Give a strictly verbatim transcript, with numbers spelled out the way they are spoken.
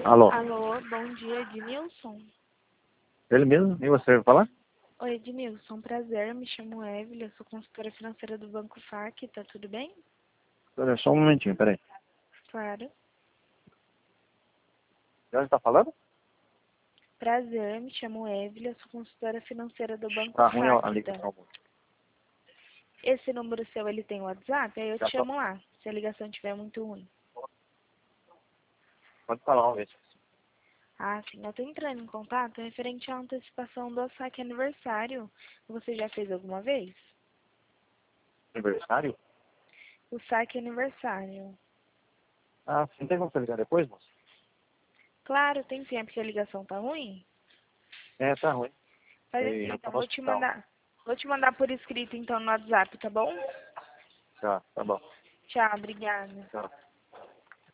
Alô? Alô, bom dia, Edmilson. Ele mesmo? E você vai falar? Oi, Edmilson, prazer, me chamo Evelyn, eu sou consultora financeira do Banco F A C, tá tudo bem? Pera, só um momentinho, peraí. Claro. De onde tá falando? Prazer, me chamo Evelyn, eu sou consultora financeira do Banco Tá ruim a F A C, tá? ligação. Esse número seu, ele tem WhatsApp? Aí eu Já te tô. chamo lá, se a ligação estiver muito ruim. Pode falar uma vez. Ah, sim, eu tô entrando em contato referente à antecipação do saque aniversário. Você já fez alguma vez? Aniversário? O saque aniversário. Ah, sim, tem como você ligar depois, moço? Claro, tem tempo que a ligação tá ruim? É, tá ruim. Faz Sei, assim, eu tô então, no vou te hospital. mandar. Vou te mandar por escrito, então, no WhatsApp, tá bom? Tá, tá bom. Tchau, obrigada. Tchau.